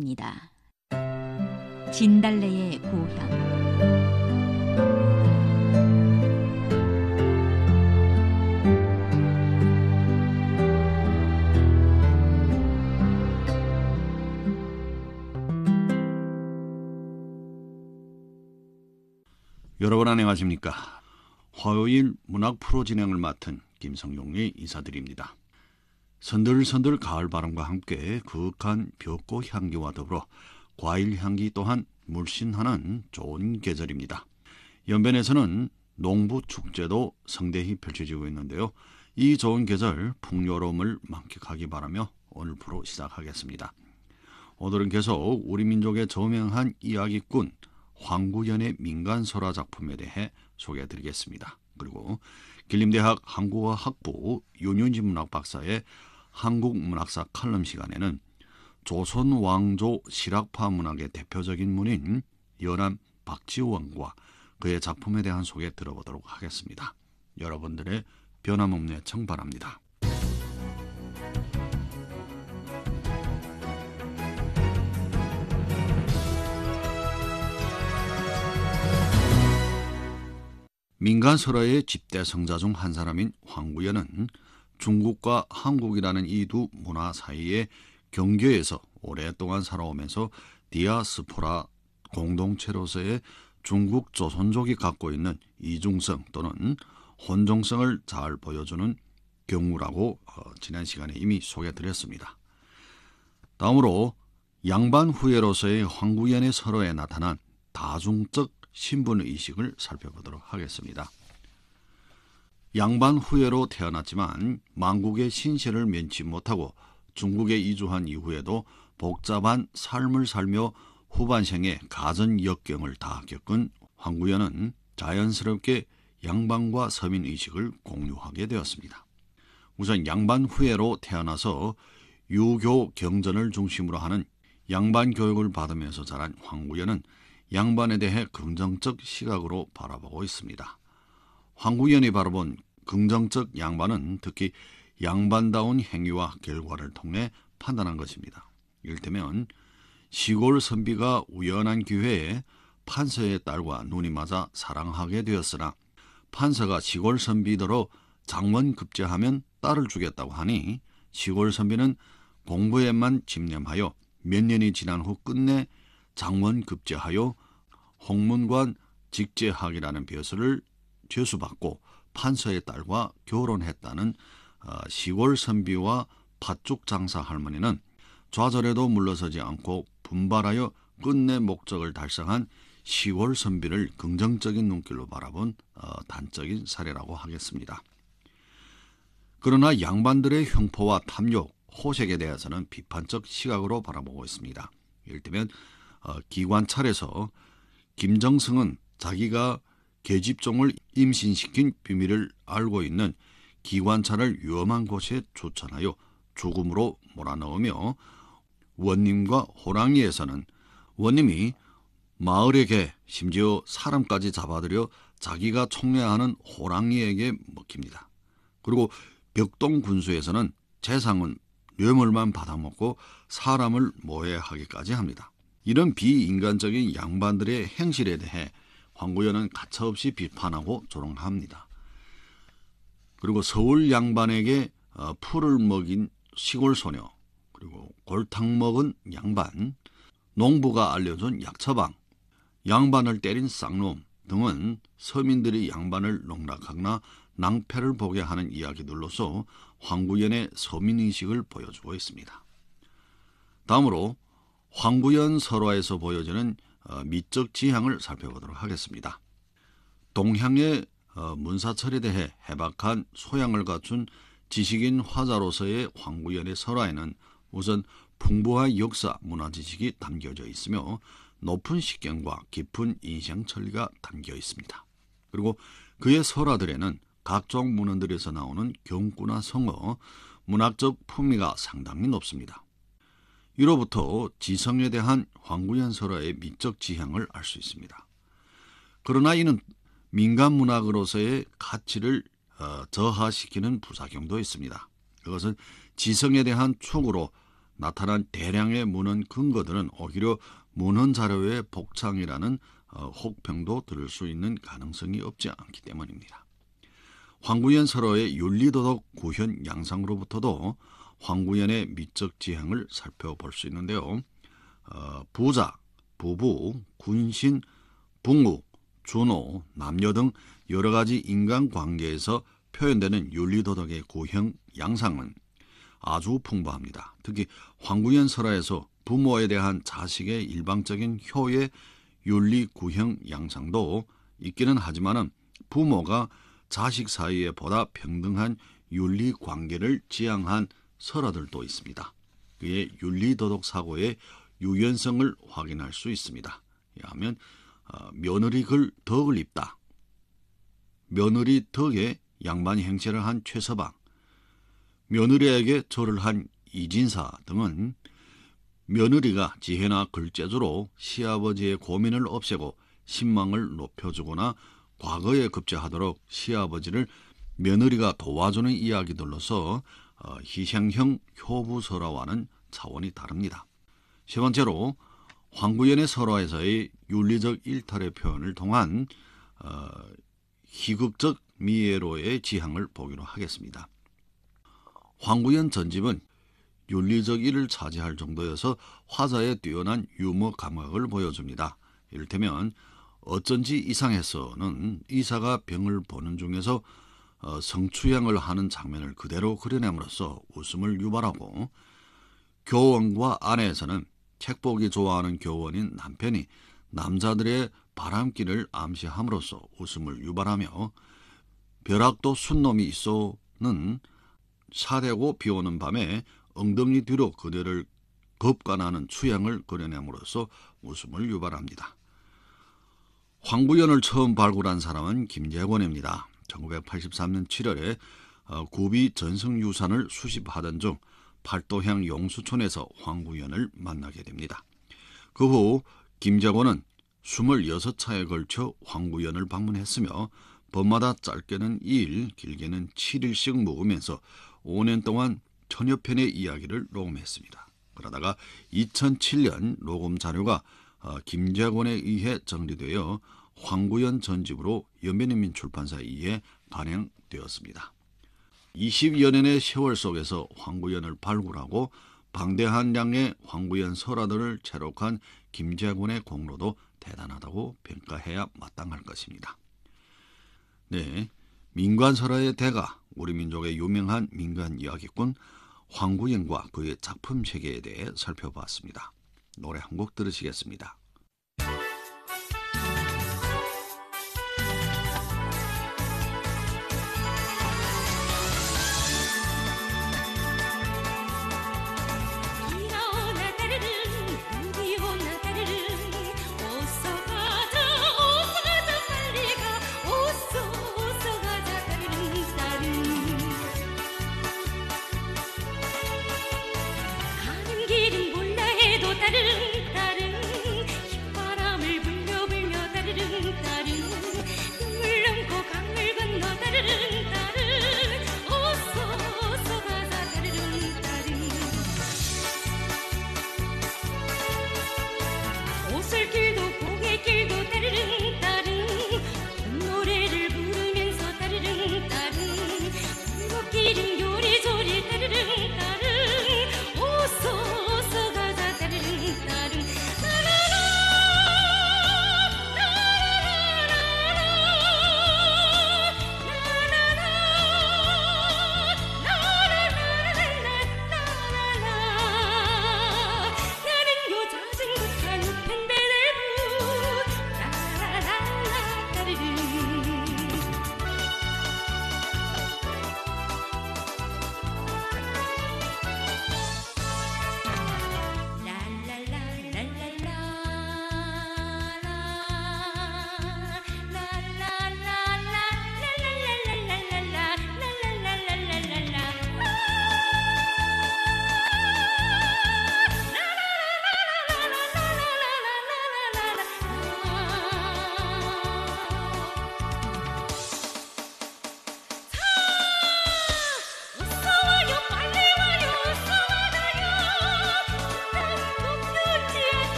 시간입니다. 진달래의 고향. 여러분 안녕하십니까? 화요일 문학 프로 진행을 맡은 김성용이 인사드립니다. 선들선들 가을바람과 함께 그윽한 벚꽃 향기와 더불어 과일 향기 또한 물씬하는 좋은 계절입니다. 연변에서는 농부축제도 성대히 펼쳐지고 있는데요. 이 좋은 계절 풍요로움을 만끽하기 바라며 오늘 프로 시작하겠습니다. 오늘은 계속 우리 민족의 저명한 이야기꾼 황구연의 민간설화 작품에 대해 소개해드리겠습니다. 그리고 길림대학 한국어학부 윤윤지 문학박사의 한국문학사 칼럼 시간에는 조선 왕조 실학파 문학의 대표적인 문인 연암 박지원과 그의 작품에 대한 소개 들어보도록 하겠습니다. 여러분들의 변함없는 애청 바랍니다. 민간설화의 집대성자 중 한 사람인 황구연은 중국과 한국이라는 이 두 문화 사이의 경계에서 오랫동안 살아오면서 디아스포라 공동체로서의 중국 조선족이 갖고 있는 이중성 또는 혼종성을 잘 보여주는 경우라고 지난 시간에 이미 소개해드렸습니다. 다음으로 양반 후예로서의 황구연의 설화에 나타난 다중적 신분의식을 살펴보도록 하겠습니다. 양반 후예로 태어났지만 만국의 신세를 면치 못하고 중국에 이주한 이후에도 복잡한 삶을 살며 후반생에 가전 역경을 다 겪은 황구연은 자연스럽게 양반과 서민의식을 공유하게 되었습니다. 우선 양반 후예로 태어나서 유교 경전을 중심으로 하는 양반 교육을 받으면서 자란 황구연은 양반에 대해 긍정적 시각으로 바라보고 있습니다. 황구연이 바라본 긍정적 양반은 특히 양반다운 행위와 결과를 통해 판단한 것입니다. 이를테면 시골 선비가 우연한 기회에 판서의 딸과 눈이 맞아 사랑하게 되었으나 판서가 시골 선비더러 장원급제하면 딸을 주겠다고 하니 시골 선비는 공부에만 집념하여 몇 년이 지난 후 끝내 장원급제하여 홍문관 직제학이라는 벼슬을 죄수받고 판서의 딸과 결혼했다는 시골 선비와 팥죽 장사 할머니는 좌절에도 물러서지 않고 분발하여 끝내 목적을 달성한 시골 선비를 긍정적인 눈길로 바라본 단적인 사례라고 하겠습니다. 그러나 양반들의 흉포와 탐욕, 호색에 대해서는 비판적 시각으로 바라보고 있습니다. 이를테면 기관찰에서 김정승은 자기가 계집종을 임신시킨 비밀을 알고 있는 기관찰을 위험한 곳에 추천하여 죽음으로 몰아넣으며 원님과 호랑이에서는 원님이 마을의 개, 심지어 사람까지 잡아들여 자기가 총애하는 호랑이에게 먹힙니다. 그리고 벽동 군수에서는 재상은 뇌물만 받아먹고 사람을 모해하기까지 합니다. 이런 비인간적인 양반들의 행실에 대해 황구연은 가차없이 비판하고 조롱합니다. 그리고 서울 양반에게 풀을 먹인 시골 소녀, 그리고 골탕 먹은 양반, 농부가 알려준 약처방, 양반을 때린 쌍놈 등은 서민들이 양반을 농락하거나 낭패를 보게 하는 이야기들로서 황구연의 서민의식을 보여주고 있습니다. 다음으로 황구연 설화에서 보여지는 미적 지향을 살펴보도록 하겠습니다. 동향의 문사철에 대해 해박한 소양을 갖춘 지식인 화자로서의 황구연의 설화에는 우선 풍부한 역사, 문화 지식이 담겨져 있으며 높은 식견과 깊은 인생천리가 담겨 있습니다. 그리고 그의 설화들에는 각종 문헌들에서 나오는 경구나 성어, 문학적 품위가 상당히 높습니다. 이로부터 지성에 대한 황구연 설화의 미적 지향을 알 수 있습니다. 그러나 이는 민간 문학으로서의 가치를 저하시키는 부작용도 있습니다. 그것은 지성에 대한 촉으로 나타난 대량의 문헌 근거들은 오히려 문헌 자료의 복창이라는 혹평도 들을 수 있는 가능성이 없지 않기 때문입니다. 황구현 설화의 윤리도덕 구현 양상으로부터도 황구현의 미적 지향을 살펴볼 수 있는데요. 부자, 부부, 군신, 붕우, 준호, 남녀 등 여러 가지 인간관계에서 표현되는 윤리도덕의 구형 양상은 아주 풍부합니다. 특히 황구현 설화에서 부모에 대한 자식의 일방적인 효의 윤리 구형 양상도 있기는 하지만 부모가 자식 사이에 보다 평등한 윤리 관계를 지향한 설화들도 있습니다. 그의 윤리도덕 사고의 유연성을 확인할 수 있습니다. 하면 며느리 덕을 입다. 며느리 덕에 양반이 행세를 한 최서방, 며느리에게 절을 한 이진사 등은 며느리가 지혜나 글재주로 시아버지의 고민을 없애고 신망을 높여주거나 과거에 급제하도록 시아버지를 며느리가 도와주는 이야기들로서 희생형 효부설화와는 차원이 다릅니다. 세 번째로 황구현의 설화에서의 윤리적 일탈의 표현을 통한 희극적 미애로의 지향을 보기로 하겠습니다. 황구현 전집은 윤리적 일을 차지할 정도여서 화자의 뛰어난 유머 감각을 보여줍니다. 이를테면 어쩐지 이상해서는 의사가 병을 보는 중에서 성추행을 하는 장면을 그대로 그려냄으로써 웃음을 유발하고, 교원과 아내에서는 책 보기 좋아하는 교원인 남편이 남자들의 바람기를 암시함으로써 웃음을 유발하며, 벼락도 순놈이 있어는 사대고 비오는 밤에 엉덩이 뒤로 그대를 겁간하는 추양을 그려냄으로써 웃음을 유발합니다. 황구현을 처음 발굴한 사람은 김재권입니다. 1983년 7월에 구비 전승유산을 수집하던 중 팔도향 용수촌에서 황구현을 만나게 됩니다. 그 후 김재권은 26차에 걸쳐 황구현을 방문했으며 번마다 짧게는 2일, 길게는 7일씩 묵으면서 5년 동안 천여 편의 이야기를 녹음했습니다. 그러다가 2007년 녹음 자료가 김재권에 의해 정리되어 황구현 전집으로 연변인민 출판사에 의해 발행되었습니다. 20여 년의 세월 속에서 황구현을 발굴하고 방대한 양의 황구현 설화들을 채록한 김재권의 공로도 대단하다고 평가해야 마땅할 것입니다. 네, 민관설화의 대가, 우리 민족의 유명한 민간 이야기꾼 황구현과 그의 작품 세계에 대해 살펴봤습니다. 노래 한 곡 들으시겠습니다.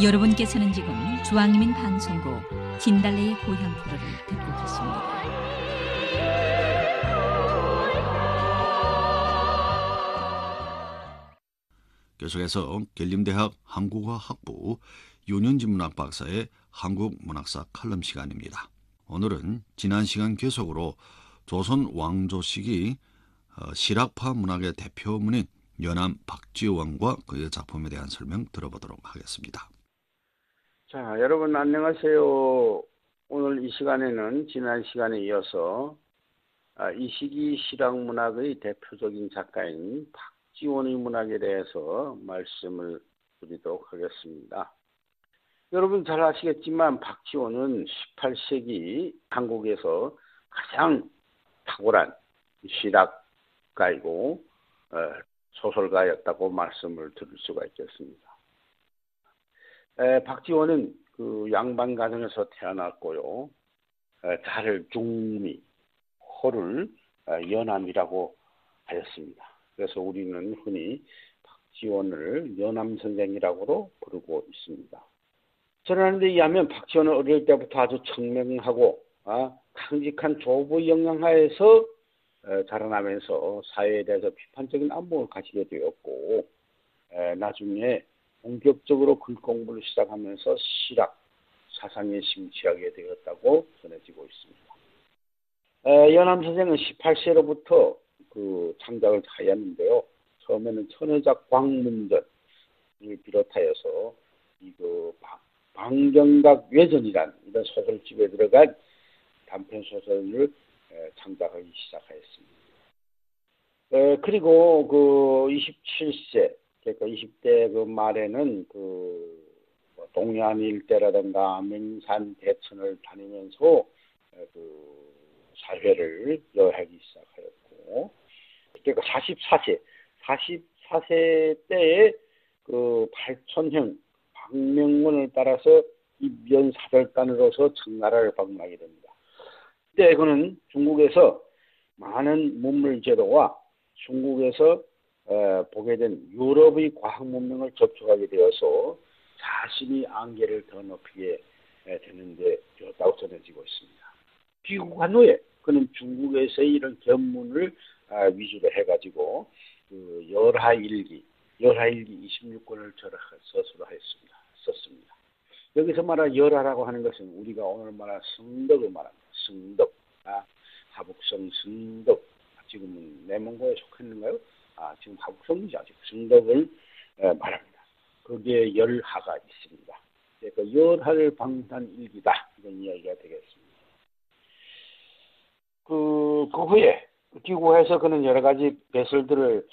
여러분께서는 지금 주황이민 방송국 진달래의 고향 프로를 듣고 계십니다. 계속해서 계림대학 한국어학부 윤현진 문학 박사의 한국문학사 칼럼 시간입니다. 오늘은 지난 시간 계속으로 조선 왕조 시기 실학파 문학의 대표문인 연암 박지원과 그의 작품에 대한 설명 들어보도록 하겠습니다. 자, 여러분 안녕하세요. 오늘 이 시간에는 지난 시간에 이어서 이 시기 실학문학의 대표적인 작가인 박지원의 문학에 대해서 말씀을 드리도록 하겠습니다. 여러분 잘 아시겠지만 박지원은 18세기 한국에서 가장 탁월한 실학가이고 소설가였다고 말씀을 드릴 수가 있겠습니다. 박지원은 그 양반 가정에서 태어났고요. 달을 중미, 호를 연암이라고 하였습니다. 그래서 우리는 흔히 박지원을 연암 선생이라고도 부르고 있습니다. 전하는 데 의하면 박지원은 어릴 때부터 아주 청명하고 강직한 조부의 영향하에서 자라나면서 사회에 대해서 비판적인 안목을 가지게 되었고 나중에 본격적으로 글 공부를 시작하면서 실학, 사상에 심취하게 되었다고 전해지고 있습니다. 연암 선생은 18세로부터 그 창작을 하였는데요. 처음에는 천여작 광문전을 비롯하여서 이거 방경각 외전이란 이런 소설집에 들어간 단편 소설을 창작하기 시작하였습니다. 그리고 그 27세 그러니까 20대 그 말에는 그 동해안 일대라든가 맹산 대천을 다니면서 그 사회를 여행하기 시작하였고, 그러니까 44세 때에 그 발촌형 박명문을 따라서 입연사절단으로서 청나라를 방문하게 됩니다. 그때 그는 중국에서 많은 문물제도와 중국에서 보게 된 유럽의 과학 문명을 접촉하게 되어서 자신의 안개를 더 높이게 되는데 되었다고 전해지고 있습니다. 귀국한 후에 그는 중국에서의 이런 견문을 위주로 해가지고 그 열하일기 26권을 서술로 썼습니다. 여기서 말한 열하라고 하는 것은 우리가 오늘 말한 성덕을 말합니다. 성덕, 하북성 성덕, 지금은 내몽고에 속했는가요? 지금 하북성이죠. 아직 성덕을 말합니다. 거기에 열하가 있습니다. 그러니까 열하를 방문한 일기다. 이런 이야기가 되겠습니다. 그 후에 귀국해서 그는 여러 가지 배설들을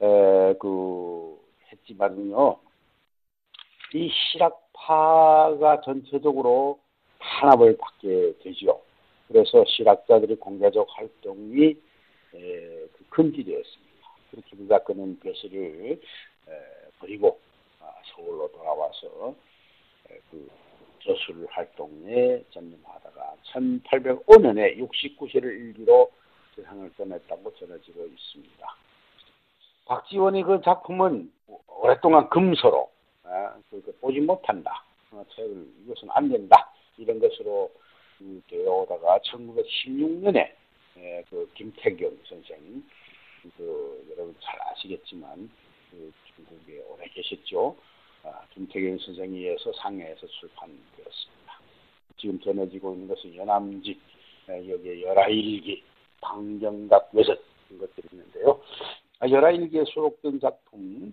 했지만요. 이 실학파가 전체적으로 탄압을 받게 되죠. 그래서 실학자들의 공개적 활동이 금지되었습니다. 그렇게 그가 그는 배설을 버리고 서울로 돌아와서 그 저술 활동에 전념하다가 1805년에 69세를 일기로 세상을 떠났다고 전해지고 있습니다. 박지원의 그 작품은 오랫동안 금서로 보지 못한다. 책을 이것은 안 된다. 이런 것으로 되어오다가 1916년에 그 김태경 선생, 여러분 잘 아시겠지만 중국에 오래 계셨죠. 김태경 선생에 의해서 상해에서 출판되었습니다. 지금 전해지고 있는 것은 연암집, 여기에 열하일기, 방경각 외전 이런 것들이 있는데요. 열하일기에 수록된 작품을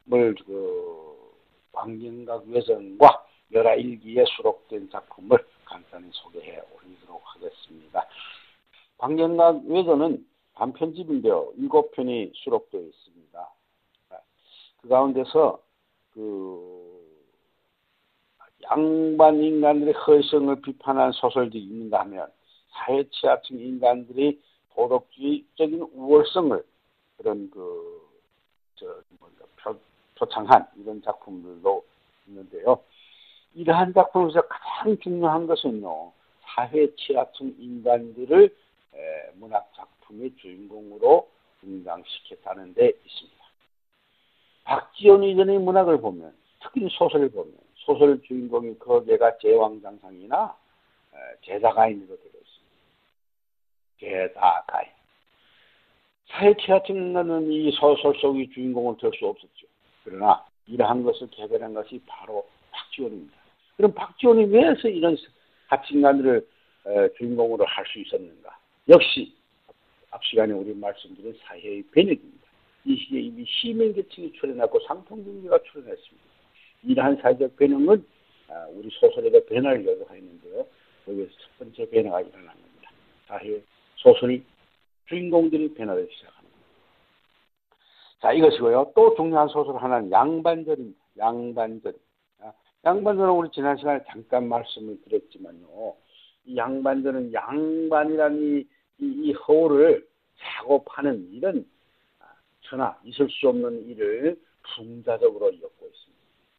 방경각 외전과 열하일기에 수록된 작품을 간단히 소개해 올리도록 하겠습니다. 방경각 외전은 단편집인데요. 7편이 수록되어 있습니다. 그 가운데서 양반 인간들의 허성을 비판한 소설들이 있는가 하면 사회 취하층 인간들의 도덕주의적인 우월성을 그런 표창한 이런 작품들도 있는데요. 이러한 작품에서 가장 중요한 것은요, 사회 취하층 인간들을 문학 작품의 주인공으로 등장시켰다는 데 있습니다. 박지원 이전의 문학을 보면, 특히 소설을 보면 소설 주인공이 거기가 제왕장상이나 제다가인으로 되어 있습니다. 제다가인. 사회취하증나는 이 소설 속의 주인공은 될 수 없었죠. 그러나 이러한 것을 개발한 것이 바로 박지원입니다. 그럼 박지원이 왜서 이런 합친간들을 주인공으로 할 수 있었는가? 역시 앞 시간에 우리 말씀드린 사회의 변혁입니다. 이 시기에 이미 시민계층이 출현하고 상통경제가 출현했습니다. 이러한 사회적 변혁은 우리 소설에도 변화를 요구하였는데요. 여기서 첫 번째 변화가 일어난 겁니다. 사회 소설이 주인공들이 변화되기 시작합니다. 자, 이것이고요. 또 중요한 소설 하나는 양반절입니다. 양반절. 양반절은 우리 지난 시간에 잠깐 말씀을 드렸지만요. 이 양반절은 양반이라는 이 허울을 사고 파는 이런 천하 있을 수 없는 일을 풍자적으로 엮고 있습니다.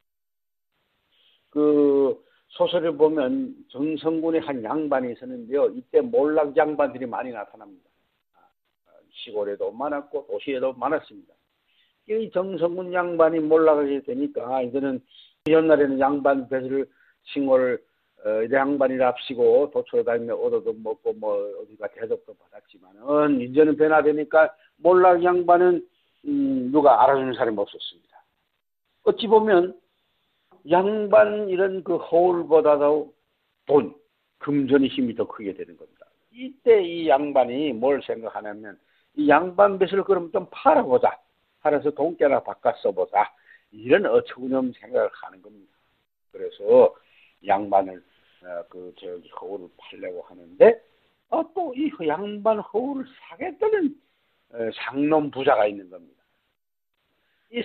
그 소설을 보면 정성군의 한 양반이 있었는데요. 이때 몰락 양반들이 많이 나타납니다. 시골에도 많았고 도시에도 많았습니다. 이 정성군 양반이 몰락하게 되니까 이들은 옛날에는 양반 배슬을 칭호를 양반이랍시고 도초에 다니며 얻어도 먹고 뭐 어디가 대접도 받았지만은 이제는 변화되니까 몰락 양반은 누가 알아주는 사람이 없었습니다. 어찌 보면 양반 이런 그 허울보다도 돈, 금전의 힘이 더 크게 되는 겁니다. 이때 이 양반이 뭘 생각하냐면 이 양반 뱃을 그럼 좀 팔아보자. 팔아서 돈깨나 바꿔 써보자. 이런 어처구니없는 생각을 하는 겁니다. 그래서 양반을 저기 허울을 팔려고 하는데 또 이 양반 허울을 사겠다는 상놈 부자가 있는 겁니다. 이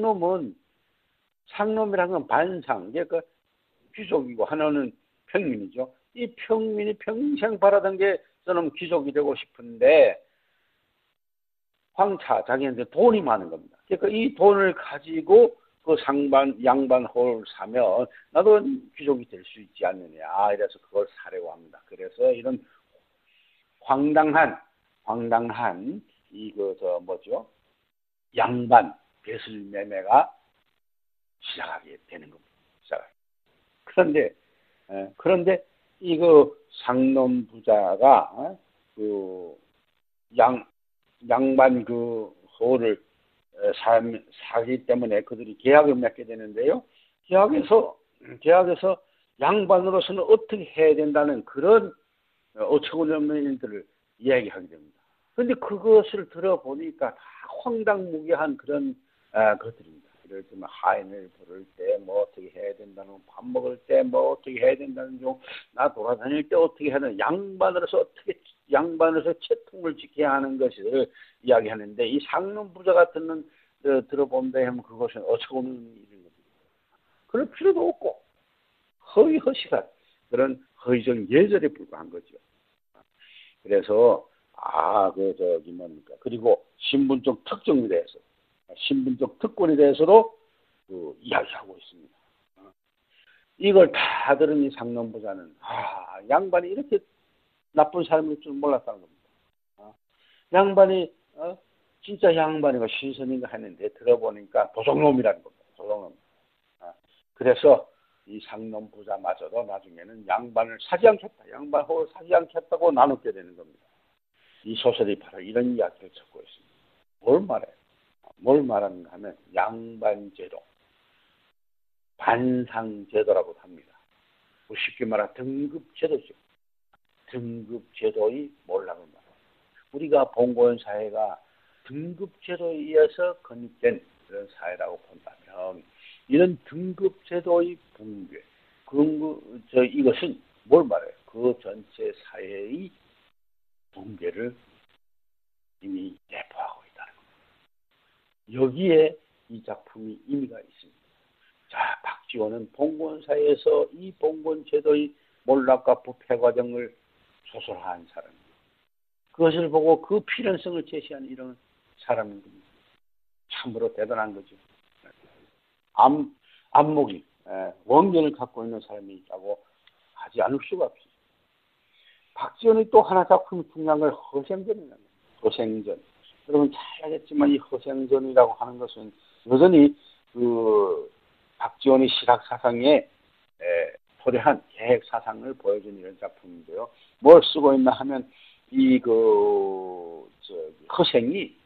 상놈이란 건 반상, 그 귀족이고 하나는 평민이죠. 이 평민이 평생 바라던 게 저는 귀족이 되고 싶은데 황차 자기한테 돈이 많은 겁니다. 그러니까 이 돈을 가지고 그 양반 홀을 사면 나도 귀족이 될 수 있지 않느냐. 이래서 그걸 사려고 합니다. 그래서 이런 황당한 양반 배슬 매매가 시작하게 되는 겁니다. 그런데 이거 상놈 부자가 양반 그 호를 사기 때문에 그들이 계약을 맺게 되는데요. 계약에서 양반으로서는 어떻게 해야 된다는 그런 어처구니없는 일들을 이야기하게 됩니다. 그런데 그것을 들어보니까 다 황당무계한 그런 것들입니다. 예를 들면 하인을 부를 때 뭐 어떻게 해야 된다는, 밥 먹을 때 뭐 어떻게 해야 된다는 중, 나 돌아다닐 때 어떻게 해야 되는, 양반으로서 채통을 지켜야 하는 것을 이야기하는데 이 상놈 부자가 들어본다 하면 그것은 어처구니없는 일인 겁니다. 그럴 필요도 없고 허위허식한 그런 허위적 예절에 불과한 거죠. 그래서 그리고 신분적 특정에 대해서, 신분적 특권에 대해서도 이야기하고 있습니다. 이걸 다 들은 이 상놈 부자는 양반이 이렇게 나쁜 사람일 줄 몰랐다는 겁니다. 양반이 진짜 양반이가 신선인가 했는데 들어보니까 도둑놈이라는 겁니다. 도둑놈. 그래서 이 상놈 부자마저도 나중에는 양반을 사지 않겠다, 양반 호를 사지 않겠다고 나누게 되는 겁니다. 이 소설이 바로 이런 이야기를 적고 있습니다. 뭘 말하는가 하면 양반제도, 반상제도라고 합니다. 쉽게 말하면 등급제도죠. 등급제도의 몰락을 말합니다. 우리가 봉건 사회가 등급제도에 의해서 건립된 그런 사회라고 본다면 이런 등급제도의 붕괴, 이것은 뭘 말해요? 그 전체 사회의 붕괴를 이미 내포하고 있다는 겁니다. 여기에 이 작품이 의미가 있습니다. 자, 박지원은 봉건사회에서 이 봉건제도의 몰락과 부패 과정을 소설화한 사람입니다. 그것을 보고 그 필연성을 제시한 이런 사람인 겁니다. 참으로 대단한 거죠. 안목이, 원견을 갖고 있는 사람이 있다고 하지 않을 수가 없어요. 박지원이 또 하나 작품이 중요한 걸 허생전이라는 거예요. 허생전. 여러분 잘 알겠지만 이 허생전이라고 하는 것은 여전히 박지원의 시각 사상에 토대한 계획 사상을 보여준 이런 작품인데요. 뭘 쓰고 있나 하면 허생이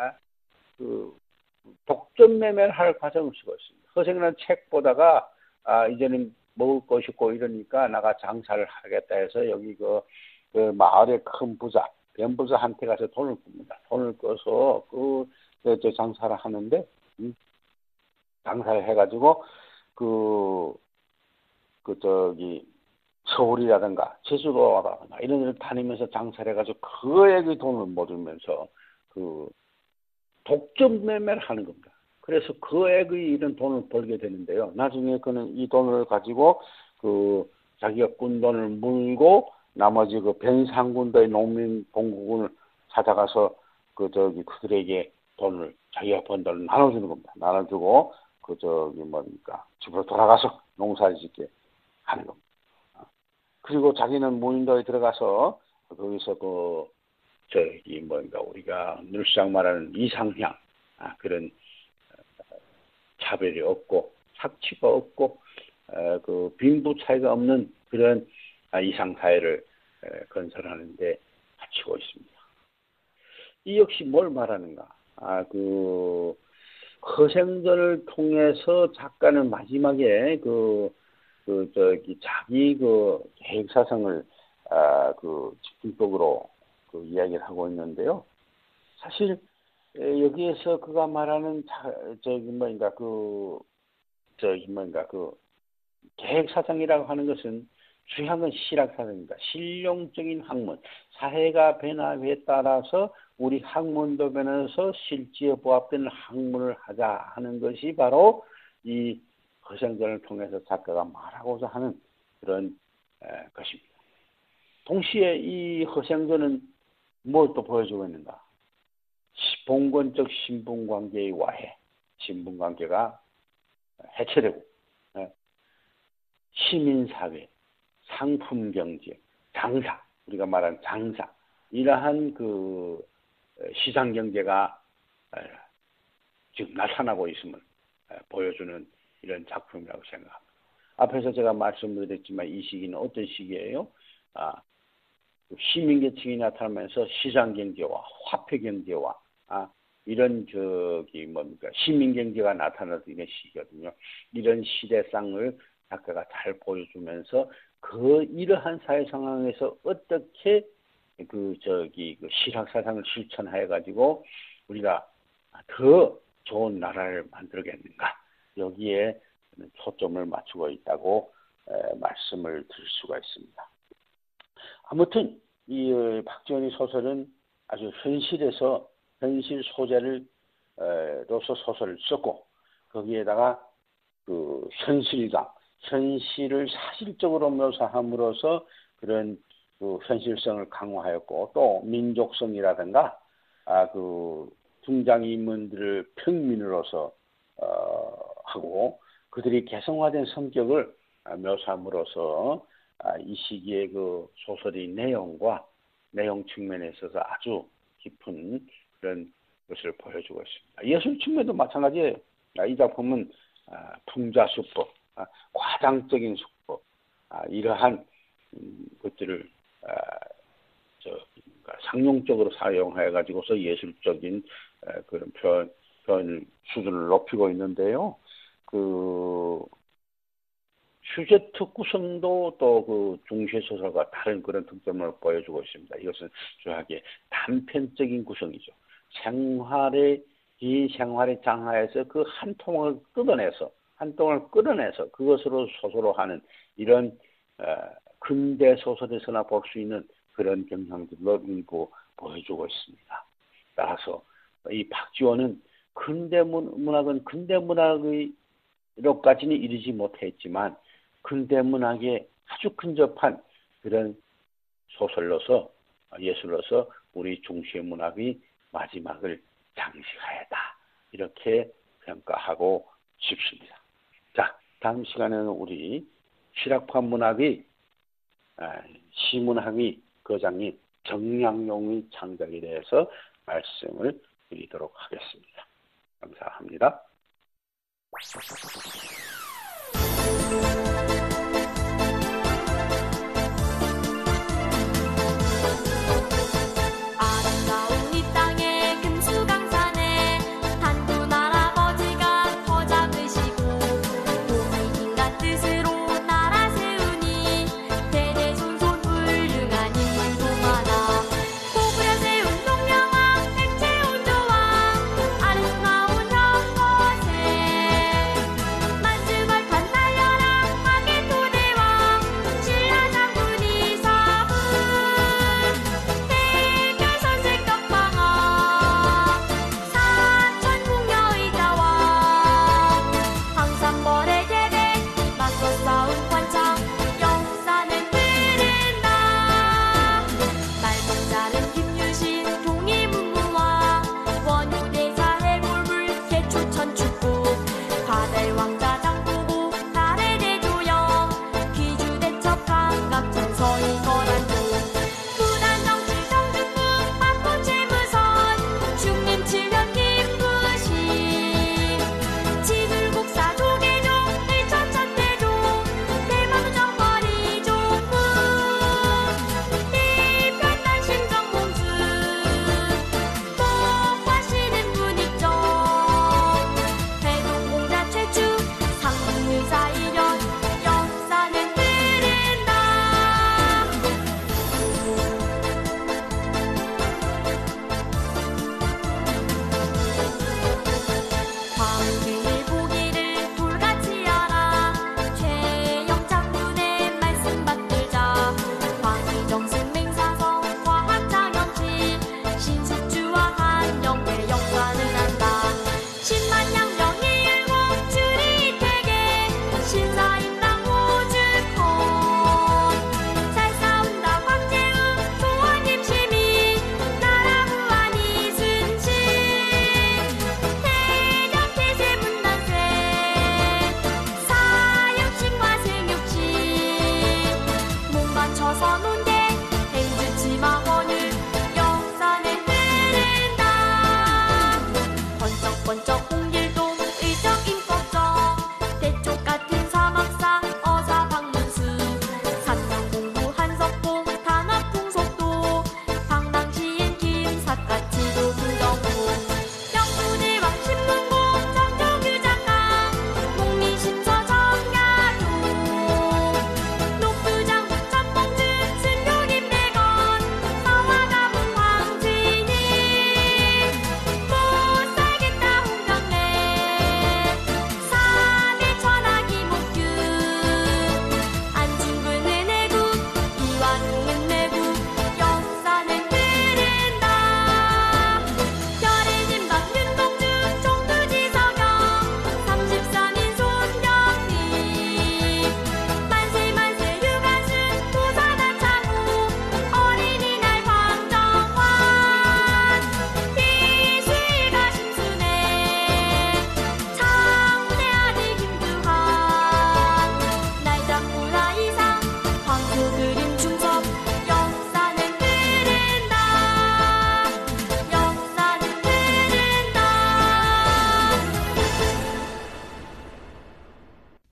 독점 매매를 할 과정을 쓰고 있습니다. 허생이라는 책 보다가 이제는 먹을 것이 있고 이러니까 나가 장사를 하겠다 해서 여기 그 마을의 큰 부자, 변부자한테 가서 돈을 꿉니다. 돈을 꿔서 장사를 하는데 장사를 해가지고 서울이라든가 제주도라든가 이런 데를 다니면서 장사를 해가지고 그에게 돈을 모으면서 독점 매매를 하는 겁니다. 그래서 그에게 이런 돈을 벌게 되는데요. 나중에 그는 이 돈을 가지고 자기가 꾼 돈을 물고 나머지 변상군도의 농민 봉구군을 찾아가서 그들에게 돈을 자기가 번 돈을 나눠주는 겁니다. 나눠주고 집으로 돌아가서 농사를 짓게 하는 겁니다. 그리고 자기는 무인도에 들어가서 거기서 우리가 늘상 말하는 이상향 그런 차별이 없고 착취가 없고 빈부 차이가 없는 그런 이상사회를 건설하는데 바치고 있습니다. 이 역시 뭘 말하는가? 허생전을 통해서 작가는 마지막에 자기 계획사상을 집중적으로 이야기를 하고 있는데요. 사실 여기에서 그가 말하는 계획사상이라고 하는 것은 중요한 건 실학사상입니다. 실용적인 학문, 사회가 변화에 따라서 우리 학문도 변해서 실지에 부합되는 학문을 하자 하는 것이 바로 이 허생전을 통해서 작가가 말하고자 하는 그런 것입니다. 동시에 이 허생전은 뭘 또 보여주고 있는가? 봉건적 신분관계의 와해, 신분관계가 해체되고 시민사회, 상품경제, 장사, 우리가 말하는 장사, 이러한 시장경제가 지금 나타나고 있음을 보여주는 이런 작품이라고 생각합니다. 앞에서 제가 말씀드렸지만 이 시기는 어떤 시기예요? 시민계층이 나타나면서 시장경제와 화폐경제와 이런 시민경제가 나타나는 이런 시기거든요. 이런 시대상을 작가가 잘 보여주면서 이러한 사회 상황에서 어떻게 실학사상을 실천해 가지고 우리가 더 좋은 나라를 만들겠는가, 여기에 초점을 맞추고 있다고 말씀을 드릴 수가 있습니다. 아무튼 이 박지원의 소설은 아주 현실 소재를 로서 소설을 썼고, 거기에다가 현실을 사실적으로 묘사함으로써 그런 현실성을 강화하였고, 또 민족성이라든가 등장인물들을 평민으로서 하고 그들이 개성화된 성격을 묘사함으로써 이 시기의 소설의 내용 측면에 있어서 아주 깊은 그런 것을 보여주고 있습니다. 예술 측면도 마찬가지예요. 이 작품은 풍자수법, 과장적인 수법, 이러한 것들을 상용적으로 사용해 가지고서 예술적인 그런 표현 수준을 높이고 있는데요. 슈제트 구성도 또 중세 소설과 다른 그런 특점을 보여주고 있습니다. 이것은 주하게 단편적인 구성이죠. 긴 생활의 장하에서 한 통을 끌어내서 그것으로 소설로 하는 이런 근대 소설에서나 볼 수 있는 그런 경향들로 일부 보여주고 있습니다. 따라서 이 박지원은 근대 문학으로까지는 이르지 못했지만 근대 문학에 아주 근접한 그런 소설로서, 예술로서 우리 중시의 문학의 마지막을 장식하였다, 이렇게 평가하고 싶습니다. 자, 다음 시간에는 우리 실학파 문학의 시문학의 거장인 정량용의 창작에 대해서 말씀을 드리도록 하겠습니다. 감사합니다.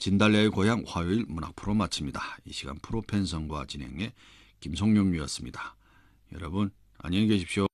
진달래의 고향 화요일 문학 프로 마칩니다. 이 시간 프로 팬성과 진행의 김성룡이었습니다. 여러분 안녕히 계십시오.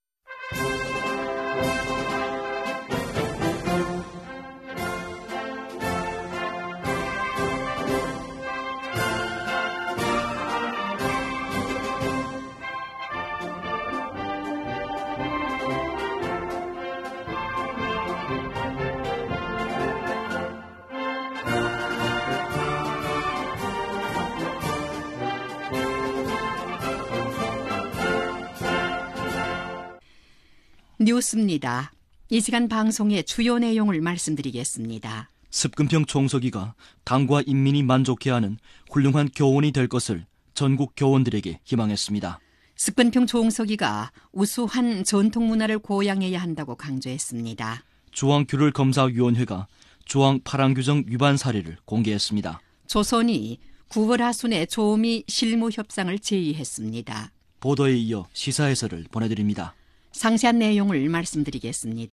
뉴스입니다. 이 시간 방송의 주요 내용을 말씀드리겠습니다. 습근평 총서기가 당과 인민이 만족해하는 훌륭한 교원이 될 것을 전국 교원들에게 희망했습니다. 습근평 총서기가 우수한 전통문화를 고양해야 한다고 강조했습니다. 중앙규율검사위원회가 중앙 파랑규정 위반 사례를 공개했습니다. 조선이 9월 하순에 조미 실무협상을 제의했습니다. 보도에 이어 시사해설을 보내드립니다. 상세한 내용을 말씀드리겠습니다.